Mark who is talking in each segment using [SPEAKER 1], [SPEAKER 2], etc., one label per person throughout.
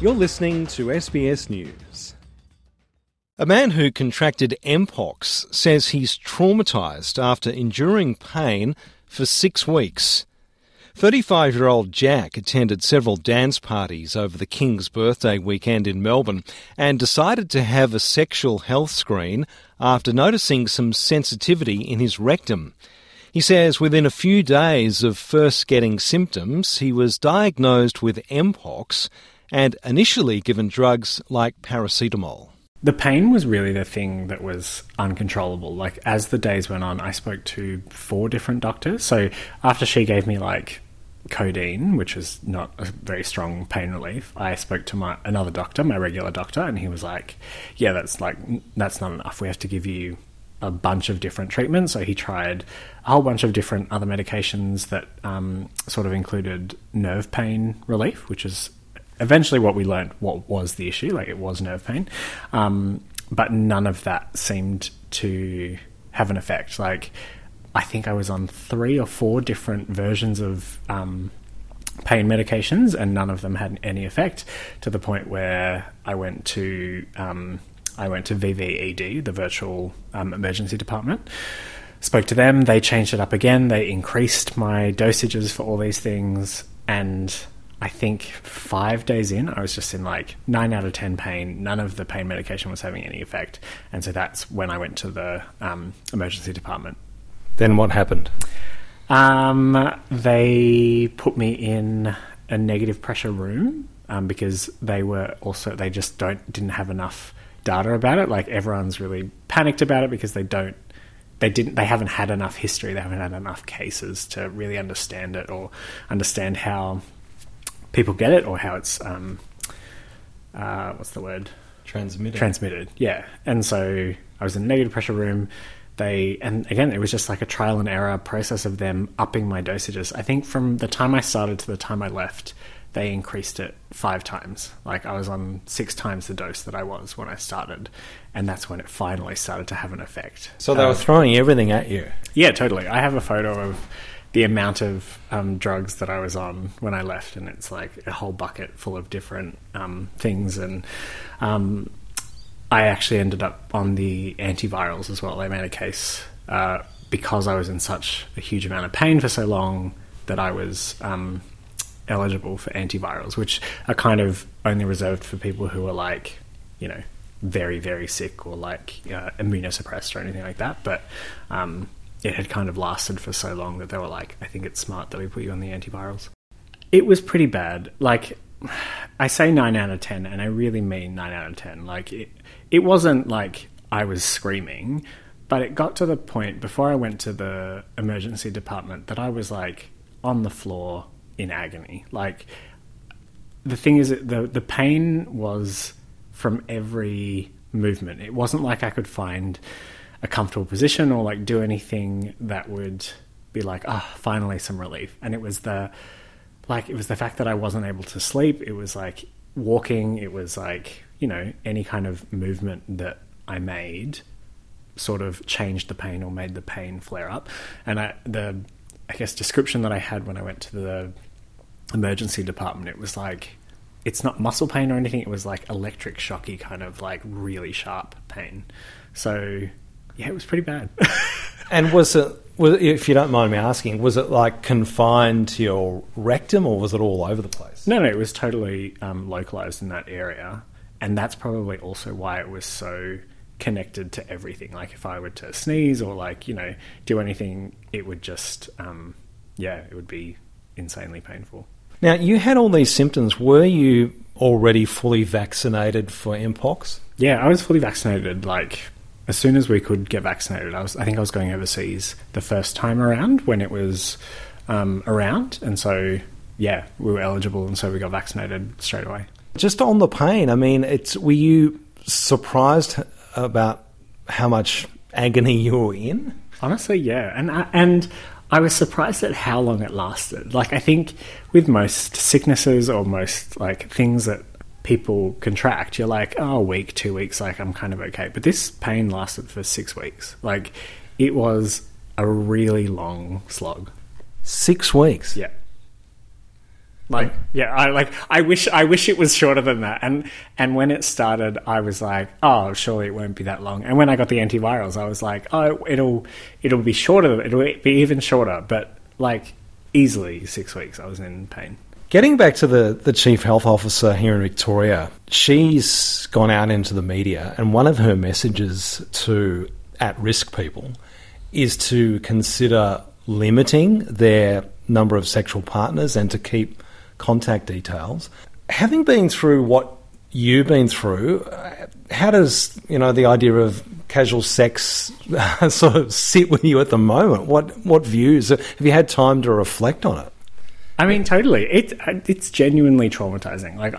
[SPEAKER 1] You're listening to SBS News. A man who contracted Mpox says he's traumatised after enduring pain for 6 weeks. 35-year-old Jack attended several dance parties over the King's birthday weekend in Melbourne and decided to have a sexual health screen after noticing some sensitivity in his rectum. He says within a few days of first getting symptoms, he was diagnosed with Mpox and initially given drugs like paracetamol.
[SPEAKER 2] The pain was really the thing that was uncontrollable. Like, as the days went on, I spoke to 4 different doctors. So after she gave me, codeine, which is not a very strong pain relief, I spoke to another doctor, my regular doctor, and he was like, yeah, that's not enough. We have to give you a bunch of different treatments. So he tried a whole bunch of different other medications that sort of included nerve pain relief, which is eventually what we learned what was the issue. It was nerve pain. But none of that seemed to have an effect. I think I was on 3 or 4 different versions of pain medications, and none of them had any effect, to the point where I went to VVED, the virtual emergency department. Spoke to them. They changed it up again. They increased my dosages for all these things, and I think 5 days in, I was just in 9 out of 10 pain. None of the pain medication was having any effect. And so that's when I went to the emergency department.
[SPEAKER 1] Then what happened?
[SPEAKER 2] They put me in a negative pressure room because they just didn't have enough data about it. Everyone's really panicked about it because they haven't had enough history. They haven't had enough cases to really understand it or understand how people get it, or how it's what's the word? Transmitted, yeah. And so I was in a negative pressure room. And again, it was just a trial and error process of them upping my dosages. I think from the time I started to the time I left, they increased it 5 times. I was on 6 times the dose that I was when I started, and that's when it finally started to have an effect.
[SPEAKER 1] So they were throwing everything at you? Yeah,
[SPEAKER 2] totally. I have a photo of the amount of drugs that I was on when I left, and it's a whole bucket full of different things. And I actually ended up on the antivirals as well. They made a case because I was in such a huge amount of pain for so long that I was eligible for antivirals, which are kind of only reserved for people who are very, very sick or immunosuppressed or anything like that. But it had kind of lasted for so long that they were I think it's smart that we put you on the antivirals. It was pretty bad. I say 9 out of 10, and I really mean 9 out of 10. It wasn't I was screaming, but it got to the point before I went to the emergency department that I was on the floor in agony. The thing is that the pain was from every movement. It wasn't I could find a comfortable position or do anything that would be finally some relief. And it was the fact that I wasn't able to sleep. It was walking. It was any kind of movement that I made sort of changed the pain or made the pain flare up. And I guess description that I had when I went to the emergency department, it was it's not muscle pain or anything. It was electric shocky kind of really sharp pain. So yeah, it was pretty bad.
[SPEAKER 1] And was it, if you don't mind me asking, was it confined to your rectum, or was it all over the place?
[SPEAKER 2] No, it was totally localized in that area. And that's probably also why it was so connected to everything. If I were to sneeze or do anything, it would just, it would be insanely painful.
[SPEAKER 1] Now, you had all these symptoms. Were you already fully vaccinated for Mpox?
[SPEAKER 2] Yeah, I was fully vaccinated, as soon as we could get vaccinated. I think I was going overseas the first time around when it was around. And so, yeah, we were eligible, and so we got vaccinated straight away.
[SPEAKER 1] Just on the pain, were you surprised about how much agony you were in?
[SPEAKER 2] Honestly, yeah. And I was surprised at how long it lasted. I think with most sicknesses or most things that people contract, you're a week, 2 weeks, I'm kind of okay. But this pain lasted for 6 weeks. It was a really long slog.
[SPEAKER 1] 6 weeks?
[SPEAKER 2] Yeah. Like, yeah, I wish it was shorter than that. And when it started, I was like, oh, surely it won't be that long. And when I got the antivirals, I was like, oh, it'll be shorter. It'll be even shorter. But like easily 6 weeks, I was in pain.
[SPEAKER 1] Getting back to the Chief Health Officer here in Victoria, she's gone out into the media, and one of her messages to at-risk people is to consider limiting their number of sexual partners and to keep contact details. Having been through what you've been through, how does, the idea of casual sex sort of sit with you at the moment? What views? Have you had time to reflect on it?
[SPEAKER 2] I mean, totally. It's genuinely traumatizing. Like,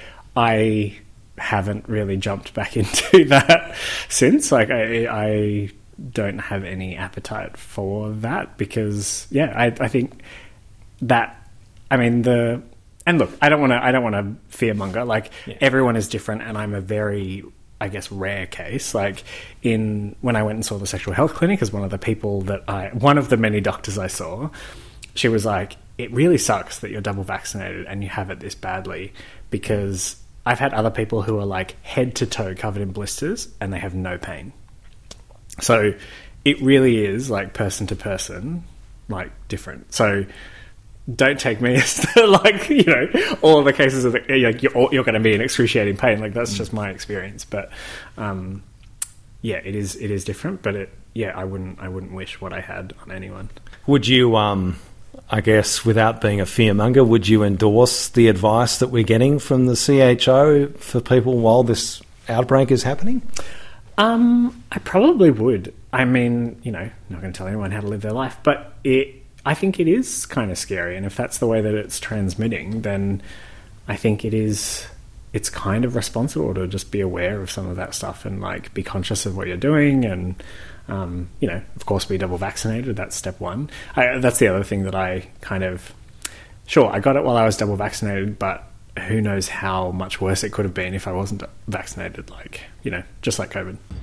[SPEAKER 2] I haven't really jumped back into that since. Like, I don't have any appetite for that because, yeah, I think that, I mean, and look, I don't want to fearmonger. Like, everyone is different, and I'm a very, I guess, rare case. Like, when I went and saw the sexual health clinic as one of the many doctors I saw, she was like, it really sucks that you're double vaccinated and you have it this badly, because I've had other people who are like head to toe covered in blisters and they have no pain. So it really is like person to person, like different. So don't take me as like, all the cases of you're going to be in excruciating pain. Like, that's just my experience. But yeah, it is different. But I wouldn't wish what I had on anyone.
[SPEAKER 1] Would you I guess, without being a fearmonger, would you endorse the advice that we're getting from the CHO for people while this outbreak is happening?
[SPEAKER 2] I probably would. I mean, not going to tell anyone how to live their life, but I think it is kind of scary. And if that's the way that it's transmitting, then I think it's kind of responsible to just be aware of some of that stuff and like be conscious of what you're doing and, of course, be double vaccinated. That's step one. That's the other thing that I kind of... Sure, I got it while I was double vaccinated, but who knows how much worse it could have been if I wasn't vaccinated, just like COVID.